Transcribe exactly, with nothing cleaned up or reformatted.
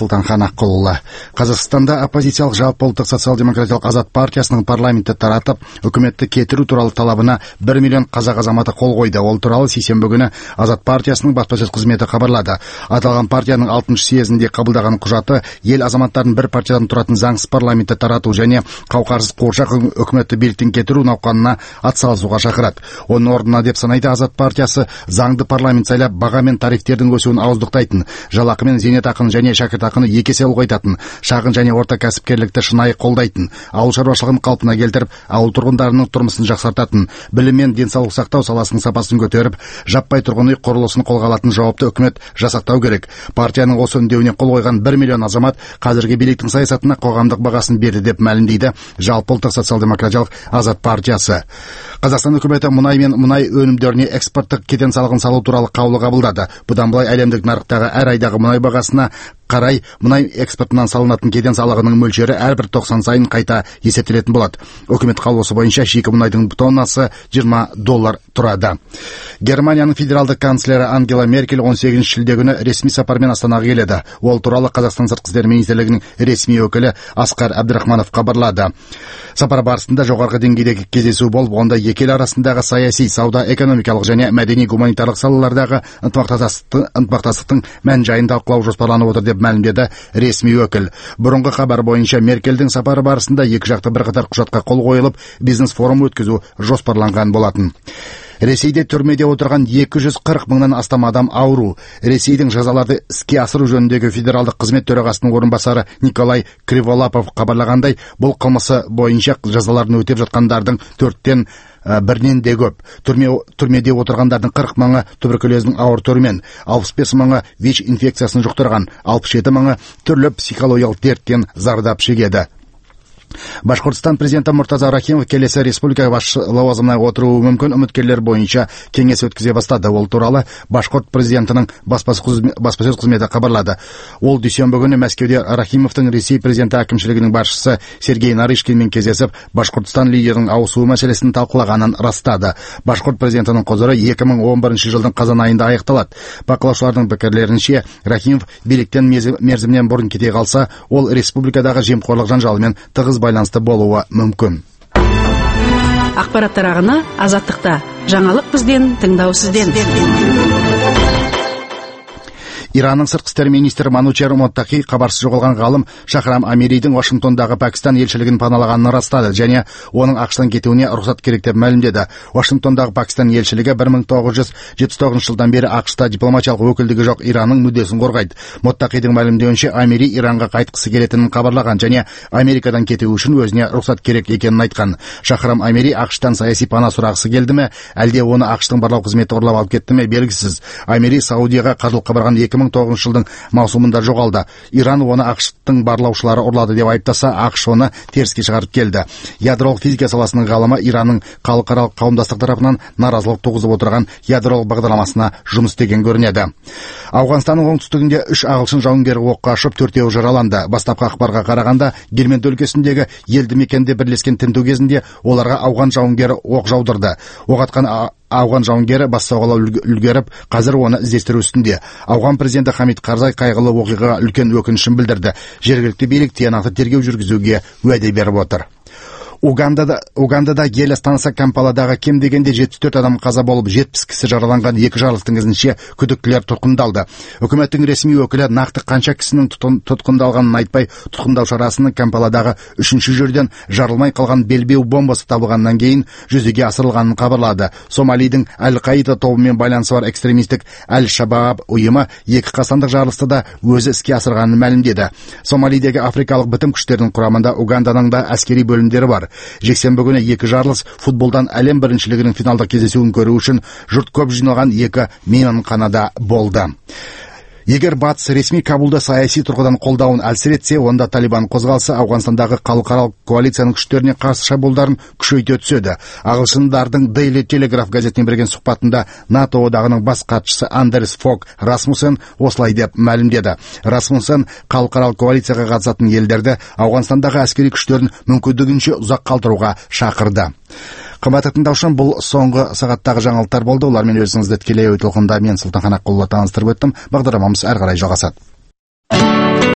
Сұлтанхан Аққұлұлы. Қазақстанда оппозициялық жалпыұлттық социал-демократиялық Азат партиясының парламентті таратып, үкіметті кетіру туралы талабына бір миллион қазақ азаматы қол қойды. Ол туралы сейсенбі күні Азат партиясының баспасөз қызметі хабарлады. Аталған партияның алтыншы съезінде қабылдаған құжаты ел азаматтарын бір партиядан тұратын заңсыз парламентті тарату және қауқарсыз қуыршақ үкіметті биліктен кетіру науқанына атсалысуға шақырады. Оның орнына деп санайды Азат партиясы заңды парламент сайлап, баға мен тарифтердің өсуін ауыздықтайтын, жалақы мен зейнетақыны және шәкіртақыны екі есе ұлғайтатын, шағын және орта кәсіпкерлікті шынайы қолдайтын, ауыл шаруашылығын қалпына келтіріп, ауыл тұрғындарының тұрмысын жақсартатын, білім мен денсаулық сақтау саласының сапасын көтеріп, жаппай тұрғын үй құрылысын қолға алатын жауапты үкімет жасақтау керек. Партияның осы үндеуіне қол қойған бір миллион азамат қазіргі биліктің саясатына қоғамдық бағасын берді деп мәлімдейді жалпыұлттық социал-демократиялық Азат партиясы. Қазақстан үкіметі мұнай мен мұнай өнімдеріне экспорттық кеден салығын салу туралы қаулы қабылдады. Бұдан былай әлемдік нарықтағы әр айдағы мұнай бағасына қарай мұнай экспортынан салынатын кеден салығының мөлшері әрбір тоқсан сайын қайта есептелетін болады. Үкімет қаулысы бойынша шикі мұнайдың тоннасы жиырма доллар тұрады. Германияның федералдық канцлері Ангела Меркель он сегізінші шілде күні ресми сапармен Астанаға келеді. Ол туралы Қазақстан сыртқы істер министрлігінің ресми өкілі Асқар Әбдірахманов хабарлады. Сапар барысында жоғарғы деңгейдегі кездесу болып, онда екі ел арасындағы саяси, сауда, экономикалық және мәдени гуманитарлық салалардағы ынтымақтастықтың мән жайын талқылау жоспарланып отыр деп мәлімдеді ресми өкіл. Бұрынғы хабар бойынша Меркельдің сапары барысында екі жақты бірқатар құжатқа қол қойылып, бизнес форум өткізу жоспарланған болатын. Ресейде түрмеде отырған екі жүз қырық мыңнан астам адам ауру. Ресейдің жазаларды іске асыру жөніндегі федералдық қызмет төрағасының орынбасары Николай Криволапов хабарлағандай, бұл қылмысы бойынша жазаларын өтеп жатқандардың төрттен бірінен де көп. Түрме, түрмеде отырғандардың қырық мыңы туберкулездің ауыр түрімен, алпыс бес мыңы ВИЧ инфекциясын жұқтырған, алпыс жеті мыңы түрлі психологиялық дерттен зардап шегеді. Башқұртстан президенті Мұртаза Рахимов келесі республика басшы лауазымына отыруы мүмкін үміткерлер бойынша кеңес өткізе бастады. Ол туралы Башқұрт президентінің баспасөз қызметі хабарлады. Ол дүйсенбі күні Мәскеуде Рахимовтың Ресей президенті әкімшілігінің басшысы Сергей Нарышкинмен кездесіп, Башқұртстан лидерінің ауысуы мәселесін талқылағанын растады. Башқұрт президентінің құзыры екі мың он бірінші жылдың қазан айында аяқталады. Бақылаушылардың пікірлерінше, Рахимов биліктен мерзімнен бұрын кете қалса, ол республикадағы жемқорлық жанжалымен тығыз байланысты болуы мүмкін. Ақпараттар ағыны Азаттықта. Жаңалық бізден, тыңдау сізден. Иранның сыртқы істер министрі Манучер Моттақи хабарсыз жоғалған ғалым Шахрам Амиридің Вашингтондағы Пәкістан елшілігін паналағанын растады және оның ақштан кетуіне рұқсат керек деп мәлімдеді. Вашингтондағы Пәкістан елшілігі бір мың тоғыз жүз жетпіс тоғызыншы жылдан бері ақшта дипломатиялық өкілдігі жоқ Иранның мүддесін қорғайды. Моттақидің мәлімдеуінше Амири Иранға қайтқысы келетінін хабарлаған және Америкадан кетуі үшін өзіне рұқсат керек екенін айтқан. Шахрам Амири ақштан саяси пана сұрағысы келді ме, әлде оны ақштың барлау қызметі ұрлап алып кетті ме белгісіз. Амири Саудияға қажылыққа барған екі мың тоғызыншы жылдың маусымында жоғалды. Иран оны ақштың барлаушылары ұрлады деп айыптаса, ақш оны теріске шығарып келді. Ядролық физика саласының ғалымы Иранның халықаралық қауымдастық тарапынан наразылық туғызып отырған ядролық бағдарламасына жұмыс істеген көрінеді. Ауғанстанның оңтүстігінде үш ағылшын жауынгері оққа ұшып, төртеуі жараланды. Бастапқы ақпарға қарағанда, Гельманд өлкесіндегі елді мекенде бірлескен тінту кезінде оларға ауған жауынгері оқ жаудырды. Оқ атқан ауған жауынгері бас сауғалау үлгеріп, қазір оны іздестіру үстінде. Ауған президенті Хамид Карзай қайғылы оқиғаға үлкен өкінішін білдірді. Жергілікті билік тиянақты тергеу жүргізуге уәде беріп отыр. Угандада, Угандада ел астанасы Кампаладағы кем дегенде жетпіс төрт адам қаза болып, жетпіс кісі жараланған. Екі жарылыстың ізінше күдіктілер тұтқындалды. Үкіметтің ресми өкілі нақты қанша кісінің тұтқындалғанын айтпай, тұтқындау шарасының Кампаладағы үшінші жерден жарылмай қалған белбеу бомбасы табылғаннан кейін жүзеге асырылғанын хабарлады. Сомалидің Әл-Қаида тобымен байланысы бар экстремистік Әл-Шабаб ұйымы екі қасандық жарылысты да өзі іске асырғанын мәлімдеді. Сомалидегі африкалық бітім күштерінің құрамында Уганданың да әскери бөлімдері бар. Жексенбі күні екі жарылыс футболдан әлем біріншілігінің финалдық кездесуін көру үшін жұрт көп жиналған екі мейманханада болды. Егер батыс ресми Кабулда саяси тұрғыдан қолдауын әлсіретсе, онда Талибан қозғалысы Ауғанстандағы халықаралық коалицияның күштеріне қарсы шабуылдарын күшейте түседі. Ағылшындардың Daily Telegraph газетіне берген сұхбатында НАТО одағының бас хатшысы Андерс Фог Расмуссен осылай деп мәлімдеді. Расмуссен халықаралық коалицияға қатысатын елдерді Ауғанстандағы әскери күштерін мүмкіндігінше ұзақ қалдыруға шақырды. Қымбатты тыңдаушым, бұл соңғы сағаттағы жаңалықтар болды. Олармен өзіңізді тікелей ой толқында мен Сұлтанхан Аққұлұлы таныстырып өттім. Бағдарламамыз әрі қарай жалғасады.